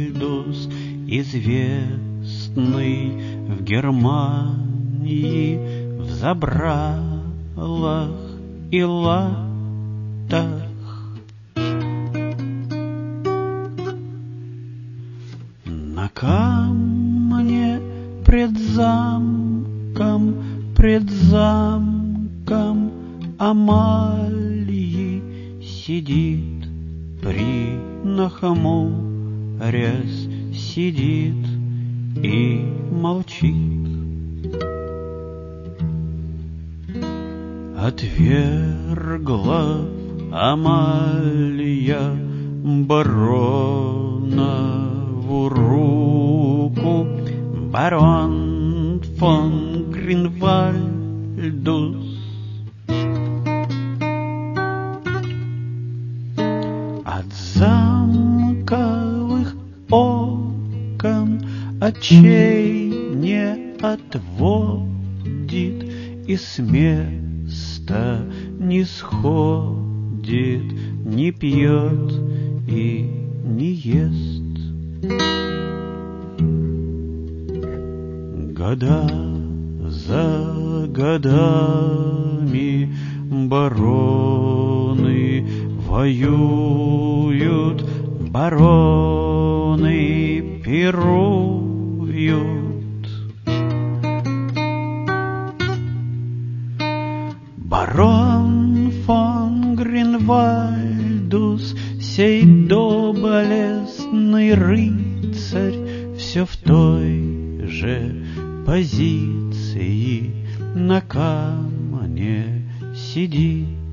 Вальдус, известный в Германии, в забралах и латах. На камне пред замком Амалии сидит, принахмурясь, сидит и молчит. Отвергла Амалия баронову руку, барон фон Гринвальдус. От замковых окон очей не отводит и с места не сходит, не пьет и не ест. Года за годами бароны воюют, бароны пируют. Барон фон Гринвальдус, сей доблестный рыцарь, все в той же позиции на камне сидит.